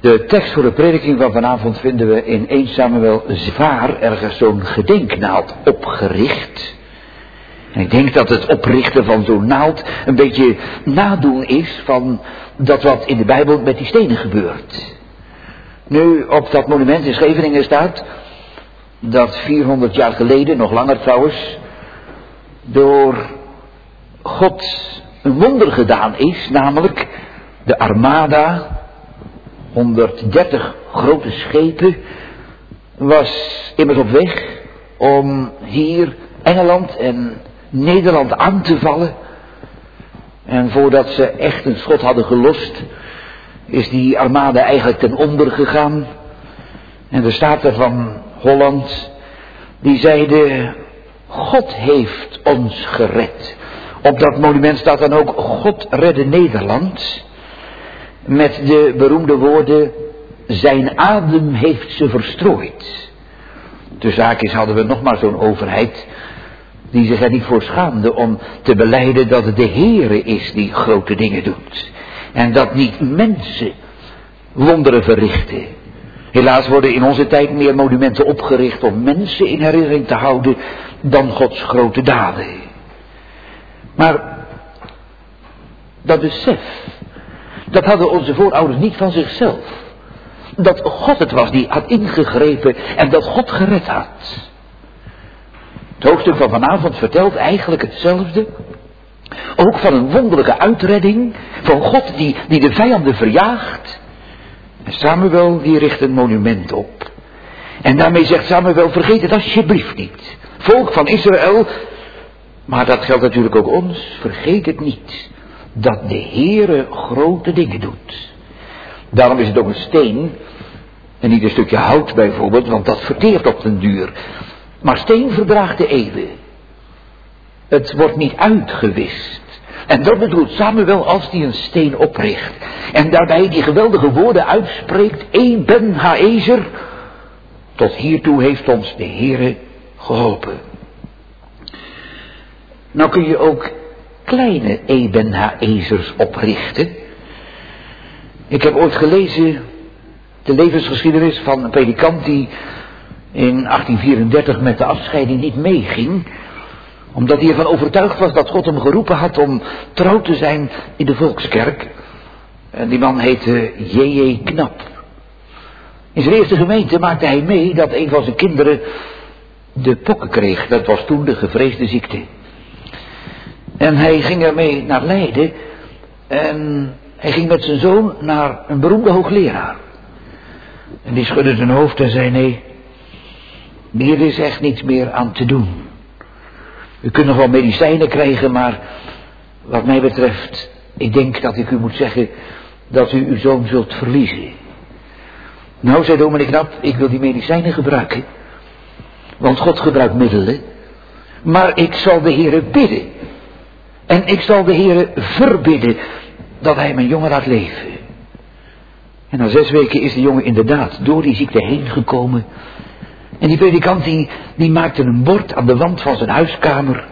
De tekst voor de prediking van vanavond vinden we in 1 Samuel 7 ergens zo'n gedenknaald opgericht. En ik denk dat het oprichten van zo'n naald een beetje nadoen is van dat wat in de Bijbel met die stenen gebeurt. Nu op dat monument in Scheveningen staat dat 400 jaar geleden, nog langer trouwens, door God een wonder gedaan is, namelijk de Armada, 130 grote schepen, was immers op weg om hier Engeland en Nederland aan te vallen. En voordat ze echt een schot hadden gelost, is die Armada eigenlijk ten onder gegaan. En de Staten van Holland, die zeiden, God heeft ons gered. Op dat monument staat dan ook, God redde Nederland. Met de beroemde woorden, zijn adem heeft ze verstrooid. Tussen haakjes hadden we nog maar zo'n overheid die zich er niet voor schaamde om te belijden dat het de Heere is die grote dingen doet. En dat niet mensen wonderen verrichten. Helaas worden in onze tijd meer monumenten opgericht om mensen in herinnering te houden dan Gods grote daden. Maar dat besef, dat hadden onze voorouders niet van zichzelf. Dat God het was die had ingegrepen en dat God gered had. Het hoofdstuk van vanavond vertelt eigenlijk hetzelfde. Ook van een wonderlijke uitredding van God die de vijanden verjaagt. En Samuel die richt een monument op. En daarmee zegt Samuel, vergeet het alsjeblieft niet. Volk van Israël, maar dat geldt natuurlijk ook ons, vergeet het niet. Dat de Heere grote dingen doet. Daarom is het ook een steen en niet een stukje hout bijvoorbeeld, want dat verteert op den duur. Maar steen verdraagt de eeuwen. Het wordt niet uitgewist. En dat bedoelt Samuel als hij een steen opricht. En daarbij die geweldige woorden uitspreekt. Ebenhaezer. Tot hiertoe heeft ons de Heere geholpen. Nou kun je ook kleine Ebenhaezers oprichten. Ik heb ooit gelezen de levensgeschiedenis van een predikant die in 1834 met de afscheiding niet meeging, omdat hij ervan overtuigd was dat God hem geroepen had om trouw te zijn in de volkskerk. En die man heette J.J. Knap. In zijn eerste gemeente maakte hij mee dat een van zijn kinderen de pokken kreeg. Dat was toen de gevreesde ziekte. En hij ging ermee naar Leiden en hij ging met zijn zoon naar een beroemde hoogleraar. En die schudde zijn hoofd en zei, nee, hier is echt niets meer aan te doen. U kunt nog wel medicijnen krijgen, maar wat mij betreft, ik denk dat ik u moet zeggen dat u uw zoon zult verliezen. Nou, zei dominee Knap, ik wil die medicijnen gebruiken, want God gebruikt middelen, maar ik zal de Heere bidden. En ik zal de Heere verbidden dat hij mijn jongen laat leven. En na 6 weken is de jongen inderdaad door die ziekte heen gekomen. En die predikant die maakte een bord aan de wand van zijn huiskamer.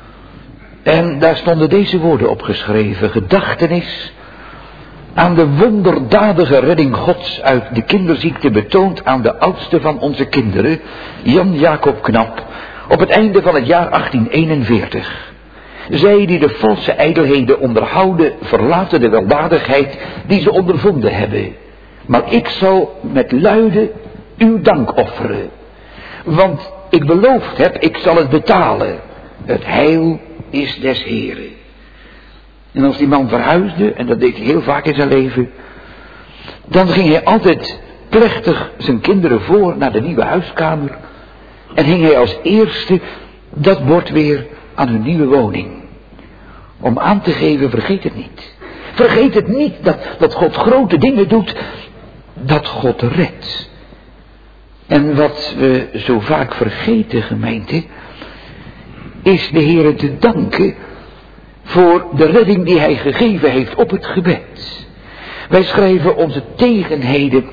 En daar stonden deze woorden opgeschreven. Gedachtenis aan de wonderdadige redding Gods uit de kinderziekte betoond aan de oudste van onze kinderen, Jan Jacob Knap, op het einde van het jaar 1841. Zij die de valse ijdelheden onderhouden, verlaten de weldadigheid die ze ondervonden hebben. Maar ik zal met luide uw dank offeren. Want ik beloofd heb, ik zal het betalen. Het heil is des Heren. En als die man verhuisde, en dat deed hij heel vaak in zijn leven, dan ging hij altijd plechtig zijn kinderen voor naar de nieuwe huiskamer. En hing hij als eerste dat bord weer aan hun nieuwe woning. Om aan te geven, vergeet het niet. Vergeet het niet dat God grote dingen doet, dat God redt. En wat we zo vaak vergeten, gemeente, is de Heere te danken voor de redding die hij gegeven heeft op het gebed. Wij schrijven onze tegenheden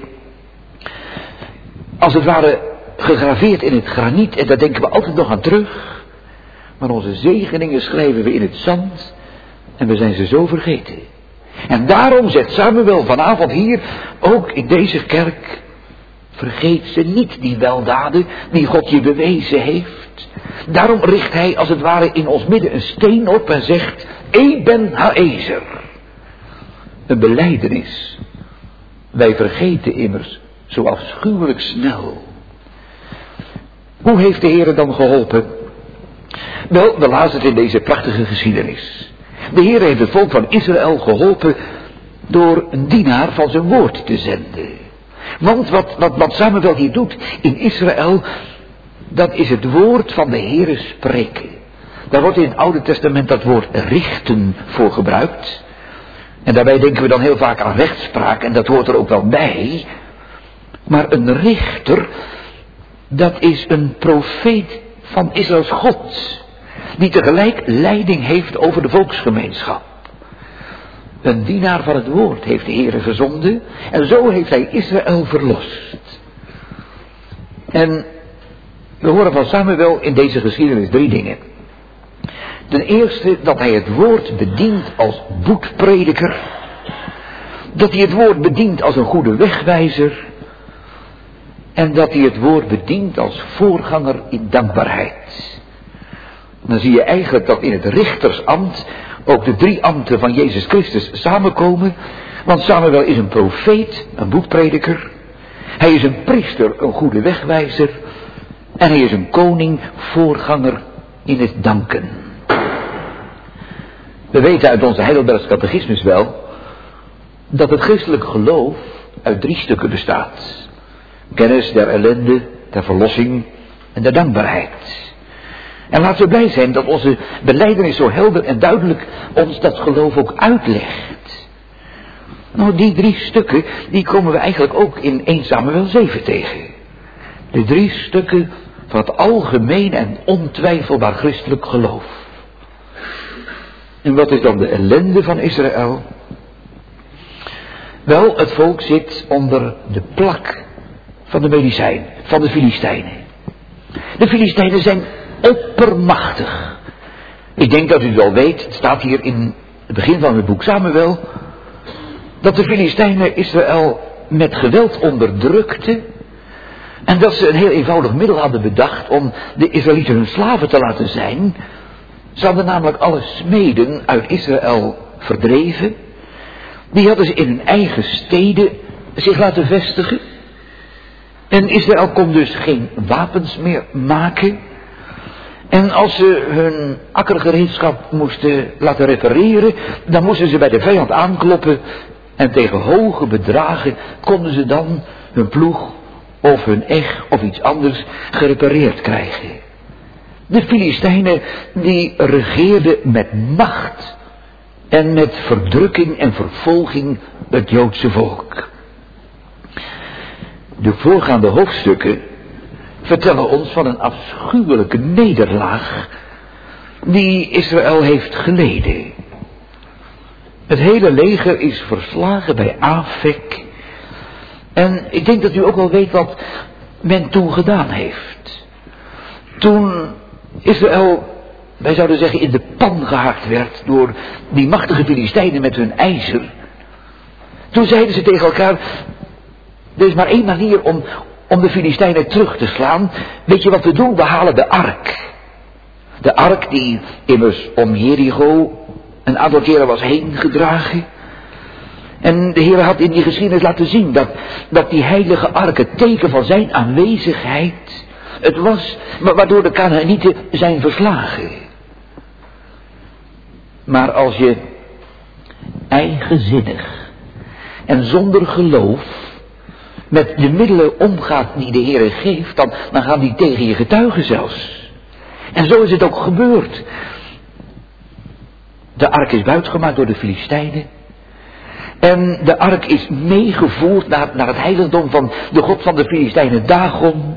als het ware gegraveerd in het graniet en daar denken we altijd nog aan terug. Maar onze zegeningen schrijven we in het zand en we zijn ze zo vergeten. En daarom zegt Samuel vanavond hier, ook in deze kerk, vergeet ze niet, die weldaden die God je bewezen heeft. Daarom richt hij als het ware in ons midden een steen op en zegt, Eben Haezer. Een belijdenis. Wij vergeten immers zo afschuwelijk snel. Hoe heeft de Heer dan geholpen? Wel, we lazen het in deze prachtige geschiedenis. De Heer heeft het volk van Israël geholpen door een dienaar van zijn woord te zenden. Want wat Samuel hier doet in Israël, dat is het woord van de Heere spreken. Daar wordt in het Oude Testament dat woord richten voor gebruikt. En daarbij denken we dan heel vaak aan rechtspraak en dat hoort er ook wel bij. Maar een richter, dat is een profeet van Israëls God. Die tegelijk leiding heeft over de volksgemeenschap. Een dienaar van het woord heeft de Heere gezonden. En zo heeft hij Israël verlost. En we horen van Samuel in deze geschiedenis 3 dingen. Ten eerste dat hij het woord bedient als boetprediker. Dat hij het woord bedient als een goede wegwijzer. En dat hij het woord bedient als voorganger in dankbaarheid. Dan zie je eigenlijk dat in het richtersambt ook de 3 ambten van Jezus Christus samenkomen. Want Samuel is een profeet, een boetprediker. Hij is een priester, een goede wegwijzer. En hij is een koning, voorganger in het danken. We weten uit onze Heidelbergs catechismus wel dat het christelijk geloof uit 3 stukken bestaat. Kennis der ellende, der verlossing en der dankbaarheid. En laten we blij zijn dat onze belijdenis zo helder en duidelijk ons dat geloof ook uitlegt. Nou, die 3 stukken, die komen we eigenlijk ook in 1 Samuel 7 tegen. De 3 stukken van het algemeen en ontwijfelbaar christelijk geloof. En wat is dan de ellende van Israël? Wel, het volk zit onder de plak van de medicijn, van de Filistijnen. De Filistijnen zijn oppermachtig. Ik denk dat u het wel weet, het staat hier in het begin van het boek Samuel, dat de Filistijnen Israël met geweld onderdrukten en dat ze een heel eenvoudig middel hadden bedacht om de Israëlieten hun slaven te laten zijn. Ze hadden namelijk alle smeden uit Israël verdreven. Die hadden ze in hun eigen steden zich laten vestigen. En Israël kon dus geen wapens meer maken. En als ze hun akkergereedschap moesten laten repareren, dan moesten ze bij de vijand aankloppen. En tegen hoge bedragen konden ze dan hun ploeg of hun eg of iets anders gerepareerd krijgen. De Filistijnen die regeerden met macht en met verdrukking en vervolging het Joodse volk. De voorgaande hoofdstukken vertellen ons van een afschuwelijke nederlaag die Israël heeft geleden. Het hele leger is verslagen bij Afek. En ik denk dat u ook wel weet wat men toen gedaan heeft. Toen Israël, wij zouden zeggen, in de pan gehaakt werd door die machtige Filistijnen met hun ijzer. Toen zeiden ze tegen elkaar, er is maar 1 manier om de Filistijnen terug te slaan. Weet je wat we doen? We halen de ark. De ark die immers om Jericho een aantal keren was heen gedragen. En de Heer had in die geschiedenis laten zien dat die heilige ark het teken van zijn aanwezigheid het was, waardoor de Kanaanieten zijn verslagen. Maar als je eigenzinnig en zonder geloof met de middelen omgaat die de Heer geeft, dan gaan die tegen je getuigen zelfs. En zo is het ook gebeurd. De ark is buitgemaakt door de Filistijnen. En de ark is meegevoerd naar het heiligdom van de god van de Filistijnen, Dagon.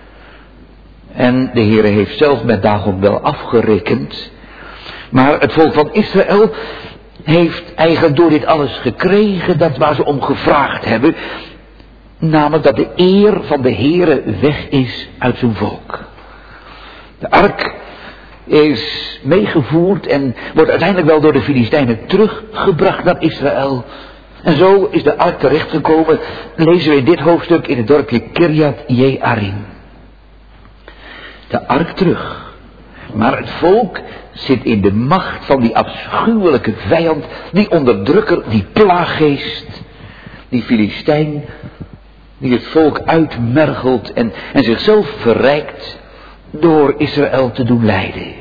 En de Heer heeft zelf met Dagon wel afgerekend. Maar het volk van Israël heeft eigenlijk door dit alles gekregen dat waar ze om gevraagd hebben. Namelijk dat de eer van de Heere weg is uit zijn volk. De ark is meegevoerd en wordt uiteindelijk wel door de Filistijnen teruggebracht naar Israël. En zo is de ark terechtgekomen, lezen we in dit hoofdstuk in het dorpje Kirjat Jearim. De ark terug. Maar het volk zit in de macht van die afschuwelijke vijand, die onderdrukker, die plaaggeest, die Filistijn, die het volk uitmergelt en zichzelf verrijkt door Israël te doen lijden.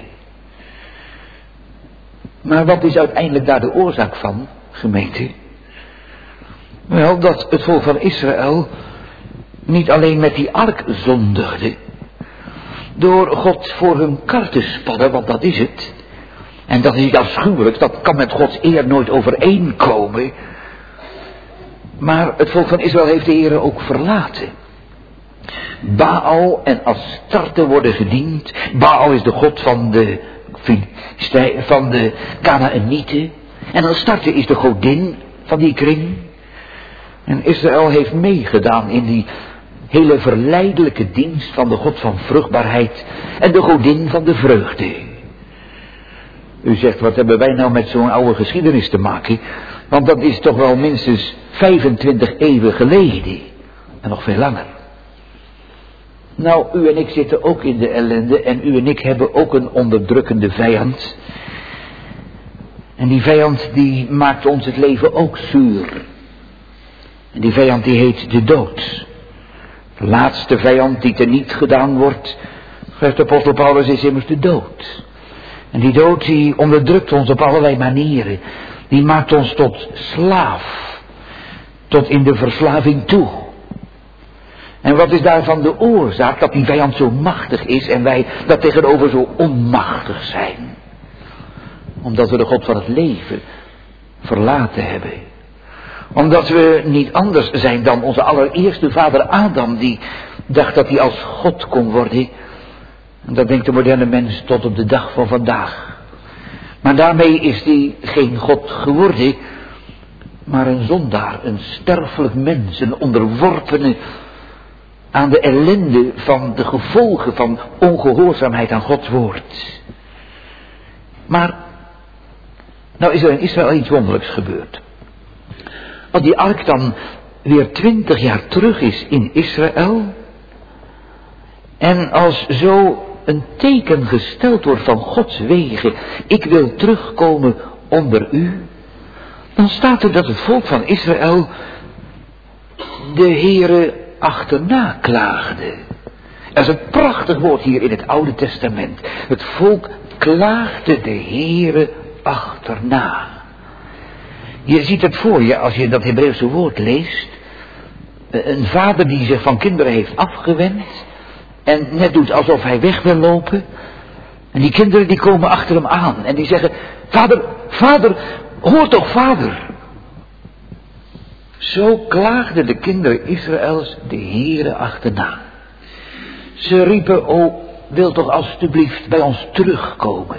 Maar wat is uiteindelijk daar de oorzaak van, gemeente? Wel, dat het volk van Israël niet alleen met die ark zondigde, door God voor hun kar te spannen, want dat is het. En dat is niet afschuwelijk, dat kan met Gods eer nooit overeenkomen. Maar het volk van Israël heeft de Heere ook verlaten. Baal en Astarte worden gediend. Baal is de god van de Kanaanieten. En Astarte is de godin van die kring. En Israël heeft meegedaan in die hele verleidelijke dienst van de god van vruchtbaarheid en de godin van de vreugde. U zegt, wat hebben wij nou met zo'n oude geschiedenis te maken? Want dat is toch wel minstens 25 eeuwen geleden. En nog veel langer. Nou, u en ik zitten ook in de ellende en u en ik hebben ook een onderdrukkende vijand. En die vijand die maakt ons het leven ook zuur. En die vijand die heet de dood. De laatste vijand die teniet gedaan wordt, schrijft de apostel Paulus, is immers de dood. En die dood die onderdrukt ons op allerlei manieren. Die maakt ons tot slaaf. Tot in de verslaving toe. En wat is daarvan de oorzaak dat die vijand zo machtig is en wij daar tegenover zo onmachtig zijn? Omdat we de God van het leven verlaten hebben. Omdat we niet anders zijn dan onze allereerste vader Adam, die dacht dat hij als God kon worden. En dat denkt de moderne mens tot op de dag van vandaag. Maar daarmee is hij geen God geworden, maar een zondaar, een sterfelijk mens, een onderworpene aan de ellende van de gevolgen van ongehoorzaamheid aan Gods woord. Maar, nou is er in Israël iets wonderlijks gebeurd. Als die ark dan weer 20 jaar terug is in Israël, en als zo een teken gesteld wordt van Gods wegen, ik wil terugkomen onder u, dan staat er dat het volk van Israël de Heere achterna klaagde. Er is een prachtig woord hier in het Oude Testament. Het volk klaagde de Heere achterna. Je ziet het voor je als je dat Hebreeuwse woord leest. Een vader die zich van kinderen heeft afgewend en net doet alsof hij weg wil lopen. En die kinderen die komen achter hem aan en die zeggen, vader, vader, hoor toch vader. Zo klaagden de kinderen Israëls de Heere achterna. Ze riepen, o, wil toch alstublieft bij ons terugkomen.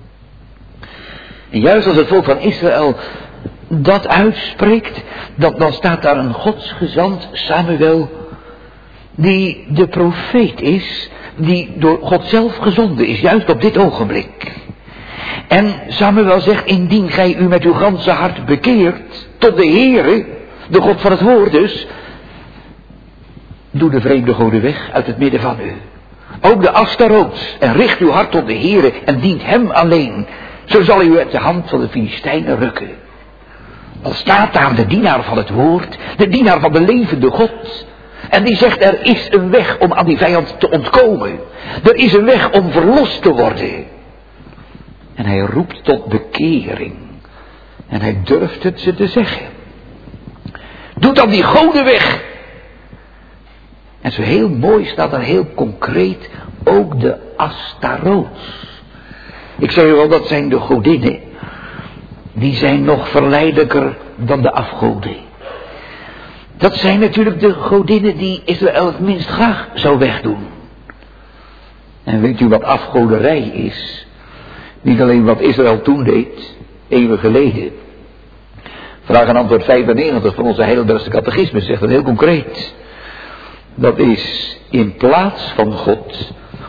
En juist als het volk van Israël dat uitspreekt, dan staat daar een godsgezant, Samuel, die de profeet is, die door God zelf gezonden is, juist op dit ogenblik. En Samuel zegt, indien gij u met uw ganse hart bekeert tot de Heere, de God van het woord dus, doe de vreemde goden weg uit het midden van u. Ook de Astaroot, en richt uw hart tot de Heere en dient hem alleen. Zo zal u uit de hand van de Filistijnen rukken. Dan staat daar de dienaar van het woord, de dienaar van de levende God. En die zegt, er is een weg om aan die vijand te ontkomen. Er is een weg om verlost te worden. En hij roept tot bekering. En hij durft het ze te zeggen. Doe dan die goden weg. En zo heel mooi staat er heel concreet ook de Astaroot. Ik zei wel, dat zijn de godinnen. Die zijn nog verleidelijker dan de afgoden. Dat zijn natuurlijk de godinnen die Israël het minst graag zou wegdoen. En weet u wat afgoderij is? Niet alleen wat Israël toen deed, eeuwen geleden. Vraag en antwoord 95 van onze Heidelbergse catechisme zegt dat heel concreet. Dat is in plaats van God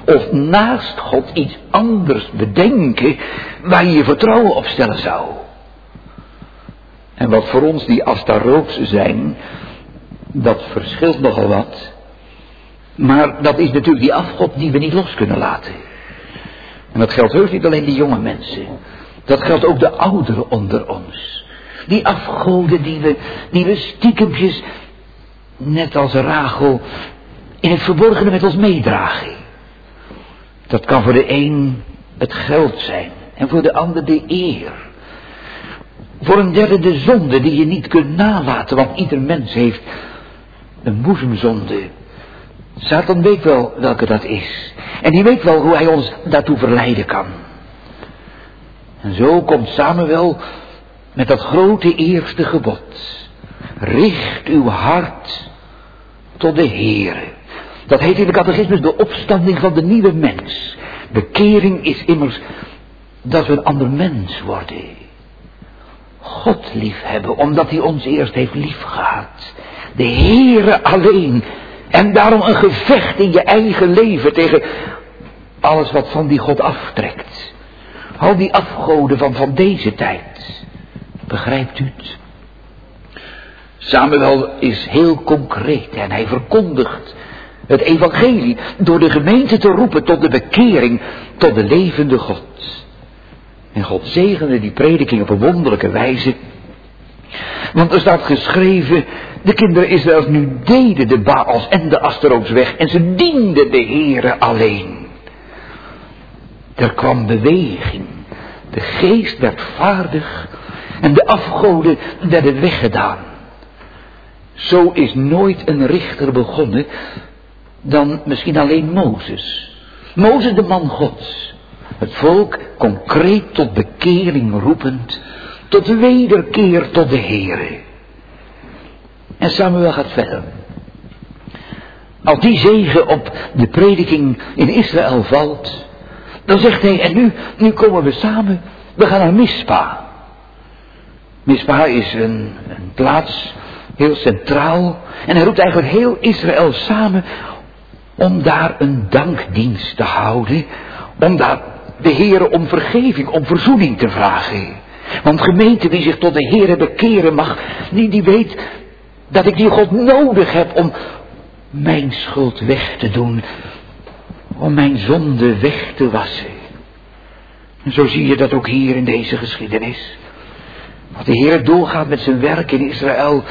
of naast God iets anders bedenken waar je je vertrouwen op stellen zou. En wat voor ons die Astaroths zijn, dat verschilt nogal wat. Maar dat is natuurlijk die afgod die we niet los kunnen laten. En dat geldt heus niet alleen die jonge mensen. Dat geldt ook de ouderen onder ons. Die afgoden die we stiekempjes, net als Rachel, in het verborgene met ons meedragen. Dat kan voor de een het geld zijn en voor de ander de eer. Voor een derde de zonde die je niet kunt nalaten, want ieder mens heeft een boezemzonde. Satan weet wel welke dat is. En die weet wel hoe hij ons daartoe verleiden kan. En zo komt Samuel met dat grote eerste gebod. Richt uw hart tot de Heere. Dat heet in de catechismus de opstanding van de nieuwe mens. Bekering is immers dat we een ander mens worden. God liefhebben, omdat hij ons eerst heeft liefgehad. De Heere alleen. En daarom een gevecht in je eigen leven tegen alles wat van die God aftrekt. Al die afgoden van deze tijd. Begrijpt u het? Samuel is heel concreet en hij verkondigt het evangelie door de gemeente te roepen tot de bekering, tot de levende God. En God zegende die prediking op een wonderlijke wijze. Want er staat geschreven, de kinderen Israëls nu deden de Baals en de Astaroths weg en ze dienden de Heere alleen. Er kwam beweging, de geest werd vaardig en de afgoden werden weggedaan. Zo is nooit een richter begonnen dan misschien alleen Mozes. Mozes de man Gods. Het volk concreet tot bekering roepend, tot wederkeer tot de Heere. En Samuel gaat verder. Als die zegen op de prediking in Israël valt, dan zegt hij, en nu komen we samen, we gaan naar Mispa. Mispa is een plaats, heel centraal, en hij roept eigenlijk heel Israël samen om daar een dankdienst te houden, om daar de Heere om vergeving, om verzoening te vragen. Want gemeente die zich tot de Heere bekeren mag, die weet dat ik die God nodig heb om mijn schuld weg te doen, om mijn zonde weg te wassen. En zo zie je dat ook hier in deze geschiedenis. Dat de Heere doorgaat met zijn werk in Israël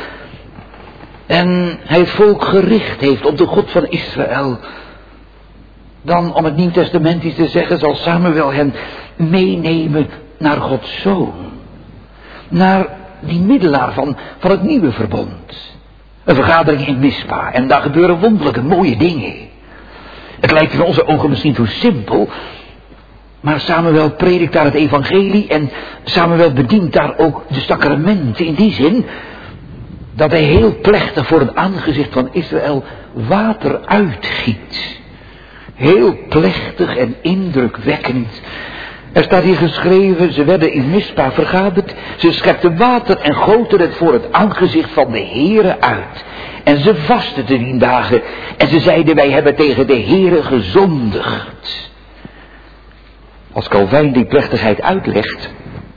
en hij het volk gericht heeft op de God van Israël. Dan, om het Nieuw Testamentisch te zeggen, zal Samuel hen meenemen naar Gods Zoon. Naar die middelaar van het nieuwe verbond. Een vergadering in Mispa. En daar gebeuren wonderlijke mooie dingen. Het lijkt in onze ogen misschien zo simpel. Maar Samuel predikt daar het evangelie. En Samuel bedient daar ook de sacramenten. In die zin dat hij heel plechtig voor het aangezicht van Israël water uitgiet. Heel plechtig en indrukwekkend. Er staat hier geschreven, ze werden in Mispa vergaderd. Ze schepten water en goten het voor het aangezicht van de Heere uit. En ze vasten te 10 dagen. En ze zeiden, wij hebben tegen de Heere gezondigd. Als Calvijn die plechtigheid uitlegt,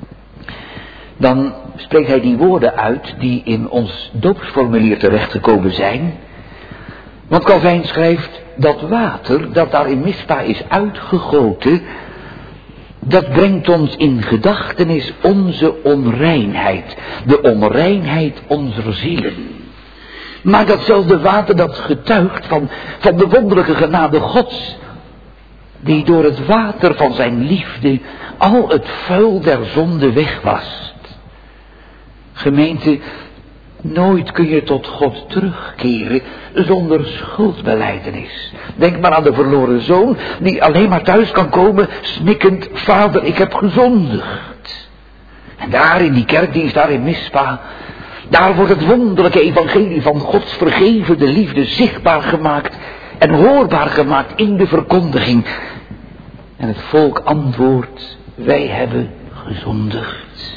dan spreekt hij die woorden uit die in ons doopsformulier terechtgekomen zijn. Want Calvijn schrijft, dat water dat daar in Mispa is uitgegoten, dat brengt ons in gedachtenis onze onreinheid. De onreinheid onze zielen. Maar datzelfde water dat getuigt van de wonderlijke genade Gods, die door het water van zijn liefde al het vuil der zonde wegwast. Gemeente, nooit kun je tot God terugkeren zonder schuldbelijdenis. Denk maar aan de verloren zoon die alleen maar thuis kan komen snikkend, Vader, ik heb gezondigd. En daar in die kerkdienst, daar in Mispa, daar wordt het wonderlijke evangelie van Gods vergevende liefde zichtbaar gemaakt en hoorbaar gemaakt in de verkondiging. En het volk antwoordt, wij hebben gezondigd.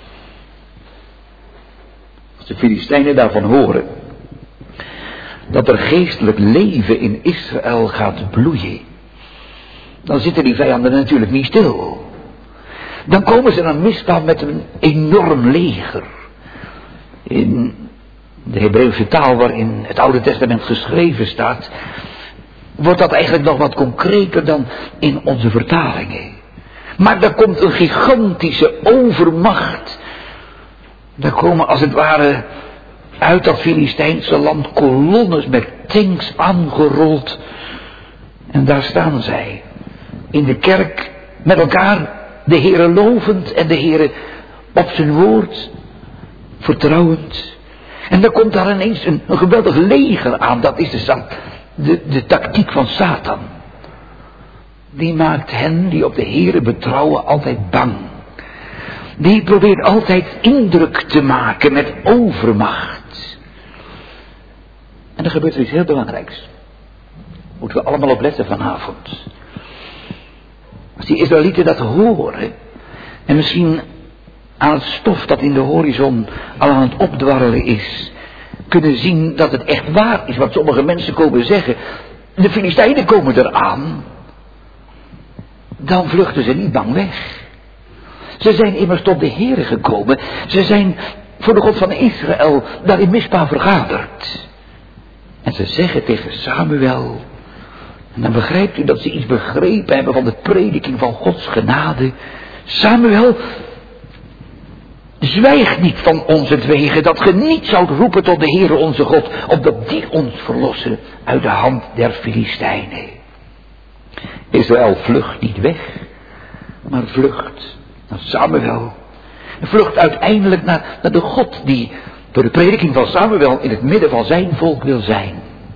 Als de Filistijnen daarvan horen dat er geestelijk leven in Israël gaat bloeien, dan zitten die vijanden natuurlijk niet stil. Dan komen ze naar Mispa met een enorm leger. In de Hebreeuwse taal waarin het Oude Testament geschreven staat, wordt dat eigenlijk nog wat concreter dan in onze vertalingen. Maar daar komt een gigantische overmacht. Daar komen als het ware uit dat Filistijnse land kolonnes met tanks aangerold. En daar staan zij in de kerk met elkaar, de Heere lovend en de Heere op zijn woord vertrouwend. En dan komt daar ineens een geweldig leger aan. Dat is de tactiek van Satan. Die maakt hen die op de Heere betrouwen altijd bang. Die probeert altijd indruk te maken met overmacht. En er gebeurt er iets heel belangrijks. Moeten we allemaal op letten vanavond. Als die Israëlieten dat horen, en misschien aan het stof dat in de horizon al aan het opdwarrelen is, kunnen zien dat het echt waar is wat sommige mensen komen zeggen. De Filistijnen komen eraan. Dan vluchten ze niet bang weg. Ze zijn immers tot de Heere gekomen. Ze zijn voor de God van Israël daar in Mispa vergaderd. En ze zeggen tegen Samuel, en dan begrijpt u dat ze iets begrepen hebben van de prediking van Gods genade. Samuel, zwijg niet van onzentwege, dat ge niet zoudt roepen tot de Heere onze God, opdat die ons verlossen uit de hand der Filistijnen. Israël vlucht niet weg, maar vlucht naar Samuel. En vlucht uiteindelijk naar de God die door de prediking van Samuel in het midden van zijn volk wil zijn.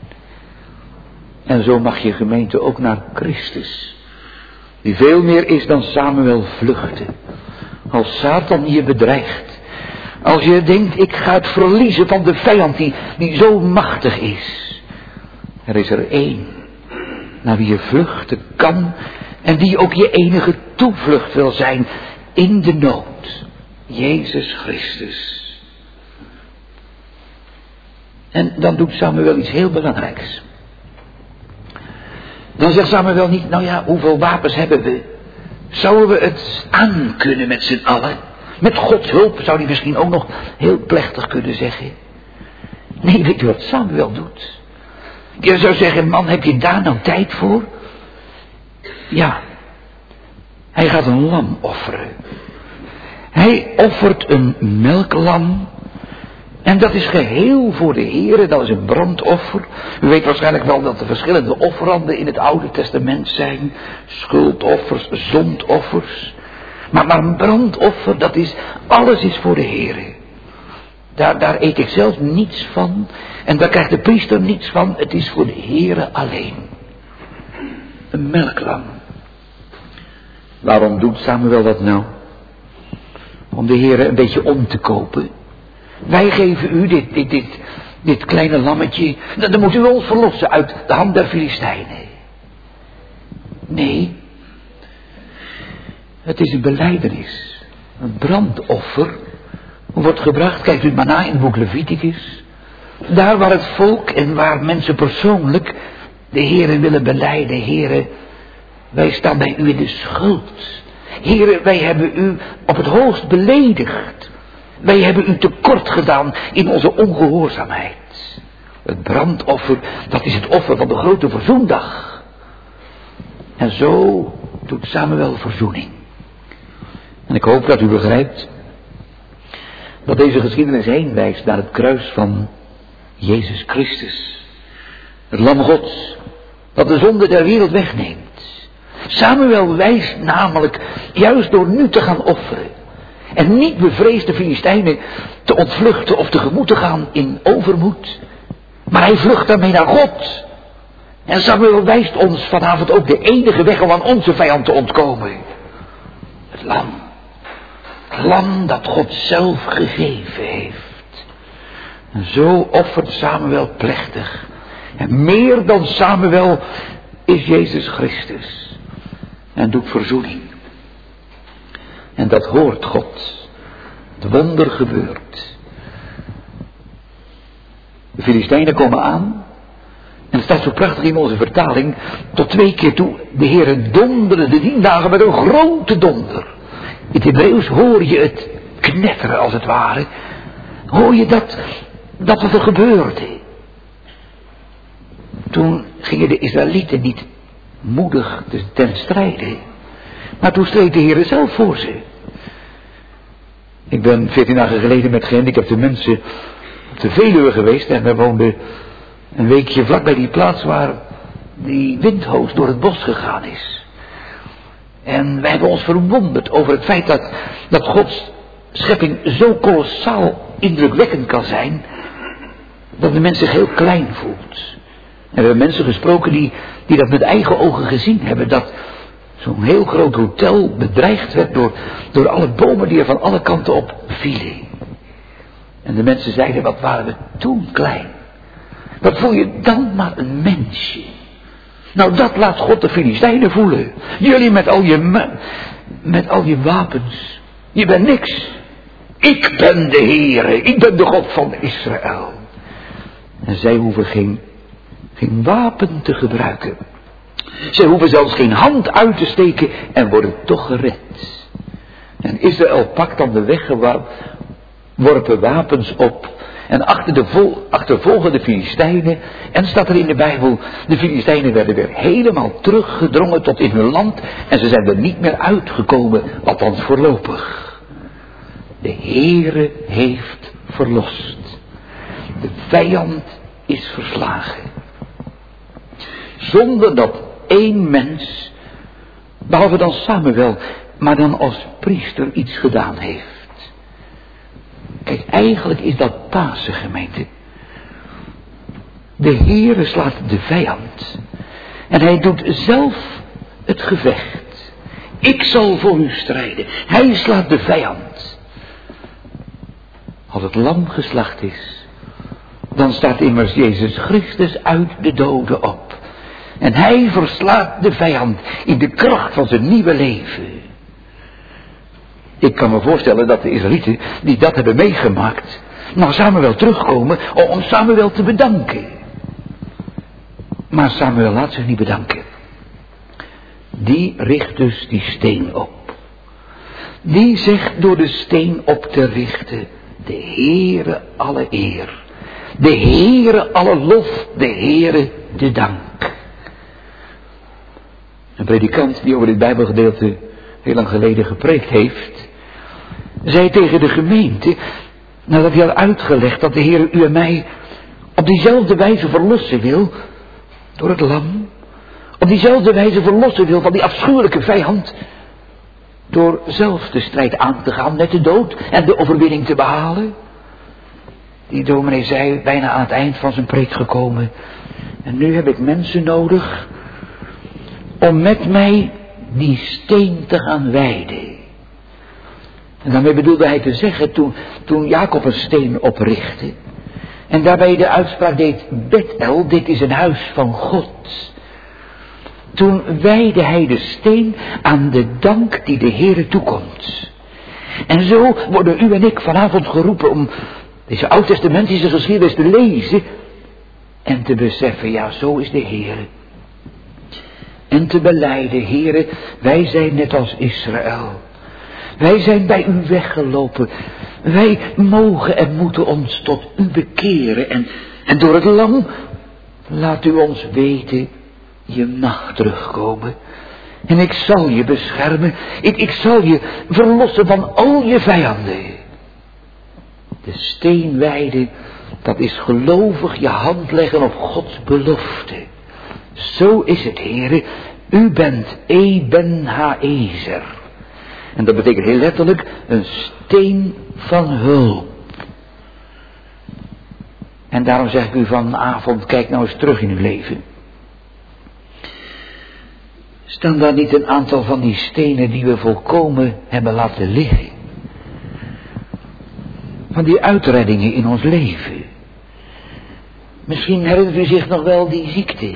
En zo mag je gemeente ook naar Christus, die veel meer is dan Samuel, vluchten. Als Satan je bedreigt, als je denkt ik ga het verliezen van de vijand die zo machtig is. Er is er één naar wie je vluchten kan en die ook je enige toevlucht wil zijn in de nood. Jezus Christus. En dan doet Samuel iets heel belangrijks. Dan zegt Samuel niet, nou ja, hoeveel wapens hebben we? Zouden we het aankunnen met z'n allen? Met Gods hulp zou hij misschien ook nog heel plechtig kunnen zeggen. Nee, weet u wat Samuel doet? Je zou zeggen, man, heb je daar nou tijd voor? Ja, hij gaat een lam offeren. Hij offert een melklam. En dat is geheel voor de Heere, dat is een brandoffer. U weet waarschijnlijk wel dat er verschillende offeranden in het Oude Testament zijn. Schuldoffers, zondoffers. Maar een brandoffer, dat is, alles is voor de Heere. Daar eet ik zelf niets van. En daar krijgt de priester niets van. Het is voor de Heere alleen. Een melklam. Waarom doet Samuel dat nou? Om de Heere een beetje om te kopen. Wij geven u dit kleine lammetje. Dan moet u ons verlossen uit de hand der Filistijnen. Nee. Het is een belijdenis. Een brandoffer. Wordt gebracht, kijkt u maar na in het boek Leviticus. Daar waar het volk en waar mensen persoonlijk de Heere willen belijden. Heere, wij staan bij u in de schuld. Heere, wij hebben u op het hoogst beledigd. Wij hebben u tekort gedaan in onze ongehoorzaamheid. Het brandoffer, dat is het offer van de grote verzoendag. En zo doet Samuel verzoening. En ik hoop dat u begrijpt dat deze geschiedenis heen wijst naar het kruis van Jezus Christus. Het lam Gods, dat de zonde der wereld wegneemt. Samuel wijst namelijk juist door nu te gaan offeren. En niet bevreesd de Filistijnen te ontvluchten of tegemoet te gaan in overmoed. Maar hij vlucht daarmee naar God. En Samuel wijst ons vanavond ook de enige weg om aan onze vijand te ontkomen. Het lam. Het lam dat God zelf gegeven heeft. En zo offert Samuel plechtig. En meer dan Samuel is Jezus Christus. En doet verzoening. En dat hoort God. Het wonder gebeurt. De Filistijnen komen aan. En het staat zo prachtig in onze vertaling, tot 2 keer toe, de Heere donderde de 10 dagen met een grote donder. In het Hebreeuws hoor je het knetteren als het ware. Hoor je dat wat er gebeurde. Toen gingen de Israëlieten niet moedig ten strijde. Maar toen streed de Heere zelf voor ze. Ik ben 14 dagen geleden met gehandicapte mensen op de Veluwe geweest. En we woonden een weekje vlak bij die plaats waar die windhoos door het bos gegaan is. En wij hebben ons verwonderd over het feit dat Gods schepping zo kolossaal indrukwekkend kan zijn, dat de mens zich heel klein voelt. En we hebben mensen gesproken die dat met eigen ogen gezien hebben, dat zo'n heel groot hotel bedreigd werd door alle bomen die er van alle kanten op vielen. En de mensen zeiden, wat waren we toen klein. Wat voel je dan maar een mensje. Nou, dat laat God de Filistijnen voelen. Jullie met al je wapens. Je bent niks. Ik ben de Heere. Ik ben de God van Israël. En zij hoeven geen wapen te gebruiken. Zij hoeven zelfs geen hand uit te steken en worden toch gered. En Israël pakt dan de weggeworpen wapens op. En achtervolgen de Filistijnen. En staat er in de Bijbel, de Filistijnen werden weer helemaal teruggedrongen tot in hun land. En ze zijn er niet meer uitgekomen, althans voorlopig. De Heere heeft verlost. De vijand is verslagen. Zonder dat één mens, behalve dan Samuel, maar dan als priester iets gedaan heeft. Kijk, eigenlijk is dat Pasen, gemeente. De Heere slaat de vijand. En hij doet zelf het gevecht. Ik zal voor u strijden. Hij slaat de vijand. Als het lam geslacht is, dan staat immers Jezus Christus uit de doden op. En hij verslaat de vijand in de kracht van zijn nieuwe leven. Ik kan me voorstellen dat de Israëlieten die dat hebben meegemaakt, naar Samuel terugkomen om Samuel te bedanken. Maar Samuel laat zich niet bedanken. Die richt dus die steen op. Die zegt door de steen op te richten, de Heere alle eer. De Heere alle lof, de Heere de dank. Een predikant die over dit Bijbelgedeelte heel lang geleden gepreekt heeft, zei tegen de gemeente, nadat hij had uitgelegd dat de Heer u en mij op diezelfde wijze verlossen wil, door het lam, op diezelfde wijze verlossen wil van die afschuwelijke vijand, door zelf de strijd aan te gaan met de dood en de overwinning te behalen. Die dominee zei, bijna aan het eind van zijn preek gekomen, en nu heb ik mensen nodig om met mij die steen te gaan wijden. En daarmee bedoelde hij te zeggen, toen Jacob een steen oprichtte, en daarbij de uitspraak deed, Bethel, dit is een huis van God. Toen wijdde hij de steen aan de dank die de Heere toekomt. En zo worden u en ik vanavond geroepen om deze oud-testamentische geschiedenis te lezen en te beseffen, ja, zo is de Heere. En te belijden, Heere, wij zijn net als Israël. Wij zijn bij u weggelopen. Wij mogen en moeten ons tot u bekeren. En door het lam laat u ons weten, je mag terugkomen. En ik zal je beschermen. Ik zal je verlossen van al je vijanden. De steenwijde, dat is gelovig je hand leggen op Gods belofte. Zo is het, Heere. U bent Eben Haezer. En dat betekent heel letterlijk een steen van hulp. En daarom zeg ik u vanavond, kijk nou eens terug in uw leven. Staan daar niet een aantal van die stenen die we volkomen hebben laten liggen? Van die uitreddingen in ons leven. Misschien herinnert u zich nog wel die ziekte.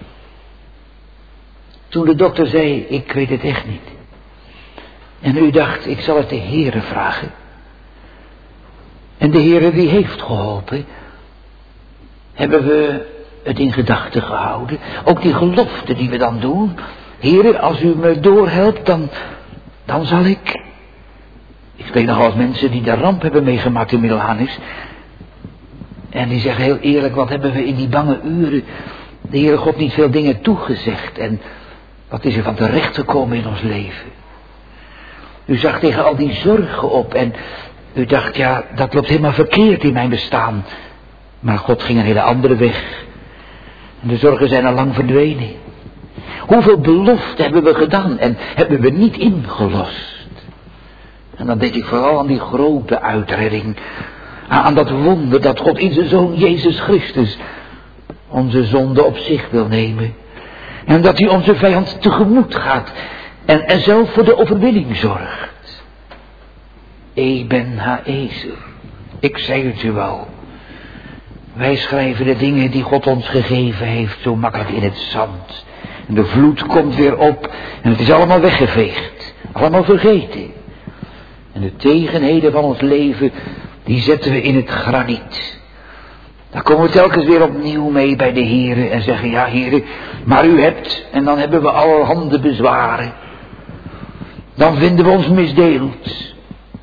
Toen de dokter zei, ik weet het echt niet. En u dacht, ik zal het de Heere vragen. En de Heere die heeft geholpen. Hebben we het in gedachten gehouden. Ook die gelofte die we dan doen. Heere, als u me doorhelpt, dan zal ik... Ik spreek nog als mensen die de ramp hebben meegemaakt in Middelhanis. En die zeggen heel eerlijk, wat hebben we in die bange uren de Heere God niet veel dingen toegezegd. En wat is er van terecht gekomen in ons leven. U zag tegen al die zorgen op en u dacht, ja, dat loopt helemaal verkeerd in mijn bestaan. Maar God ging een hele andere weg. En de zorgen zijn al lang verdwenen. Hoeveel beloften hebben we gedaan en hebben we niet ingelost. En dan denk ik vooral aan die grote uitredding. Aan dat wonder dat God in zijn Zoon Jezus Christus onze zonde op zich wil nemen. En dat hij onze vijand tegemoet gaat en zelf voor de overwinning zorgt. Eben ha-ezer. Ik zei het u al. Wij schrijven de dingen die God ons gegeven heeft zo makkelijk in het zand. En de vloed komt weer op en het is allemaal weggeveegd. Allemaal vergeten. En de tegenheden van ons leven, die zetten we in het graniet. Daar komen we telkens weer opnieuw mee bij de Heere en zeggen, ja Heere, maar u hebt, en dan hebben we allerhande bezwaren. Dan vinden we ons misdeeld.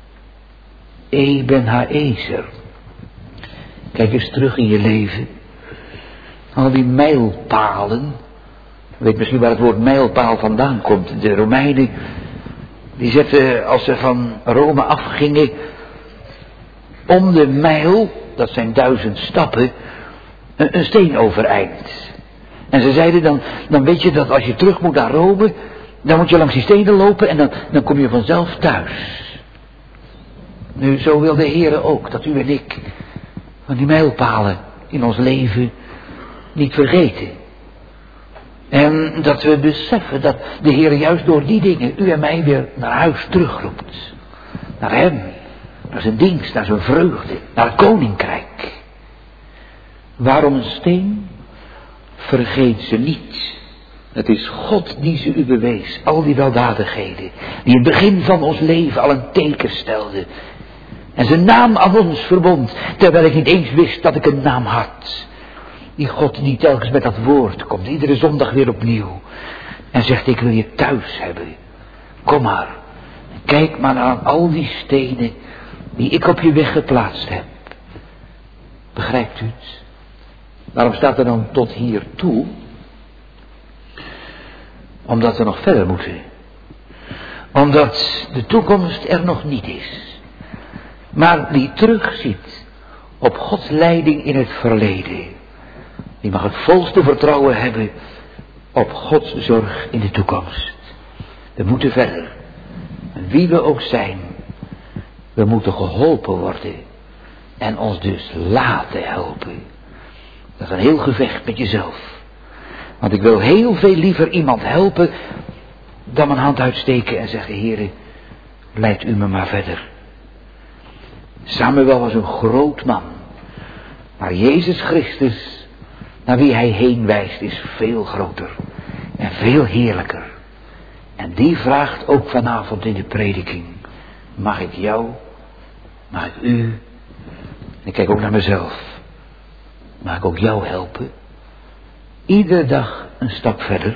Eben ha-ezer. Kijk eens terug in je leven. Al die mijlpalen. Je weet misschien waar het woord mijlpaal vandaan komt. De Romeinen, die zetten, als ze van Rome afgingen, om de mijl, dat zijn 1000 stappen, een steen overeind. En ze zeiden dan weet je dat als je terug moet naar Rome, dan moet je langs die stenen lopen en dan kom je vanzelf thuis. Nu, zo wil de Heere ook, dat u en ik van die mijlpalen in ons leven niet vergeten. En dat we beseffen dat de Heere juist door die dingen u en mij weer naar huis terugroept. Naar hem, naar zijn dienst, naar zijn vreugde, naar het koninkrijk. Waarom een steen? Vergeet ze niet. Het is God die ze u bewees, al die weldadigheden, die in het begin van ons leven al een teken stelde. En zijn naam aan ons verbond, terwijl ik niet eens wist dat ik een naam had. Die God die telkens met dat woord komt, iedere zondag weer opnieuw. En zegt, ik wil je thuis hebben. Kom maar, kijk maar naar al die stenen die ik op je weg geplaatst heb. Begrijpt u het? Waarom staat er dan tot hier toe? Omdat we nog verder moeten. Omdat de toekomst er nog niet is. Maar die terugziet op Gods leiding in het verleden. Die mag het volste vertrouwen hebben op Gods zorg in de toekomst. We moeten verder. En wie we ook zijn, we moeten geholpen worden. En ons dus laten helpen. Dat is een heel gevecht met jezelf. Want ik wil heel veel liever iemand helpen dan mijn hand uitsteken en zeggen, Heere, leid u me maar verder. Samuel was een groot man. Maar Jezus Christus, naar wie hij heen wijst, is veel groter. En veel heerlijker. En die vraagt ook vanavond in de prediking. Mag ik jou? Mag ik u? Ik kijk ook naar mezelf. Mag ik ook jou helpen? Iedere dag een stap verder.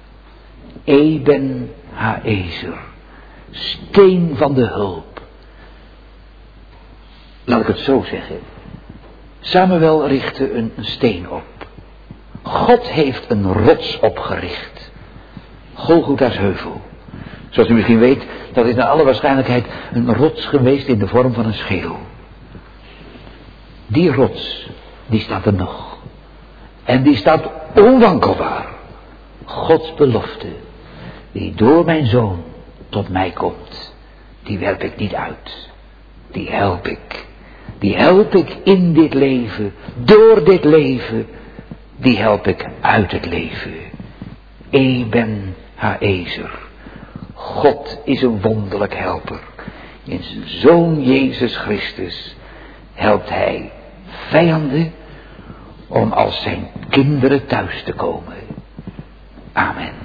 Eben ha-ezer. Steen van de hulp. Laat ik het zo zeggen. Samuel richtte een steen op. God heeft een rots opgericht. Golgotha's heuvel. Zoals u misschien weet, dat is naar alle waarschijnlijkheid een rots geweest in de vorm van een schedel. Die rots, die staat er nog. En die staat onwankelbaar. Gods belofte, die door mijn Zoon tot mij komt, die werp ik niet uit. Die help ik. Die help ik in dit leven, door dit leven. Die help ik uit het leven. Eben ha-ezer. God is een wonderlijk helper. In zijn Zoon Jezus Christus helpt hij vijanden om als zijn kinderen thuis te komen. Amen.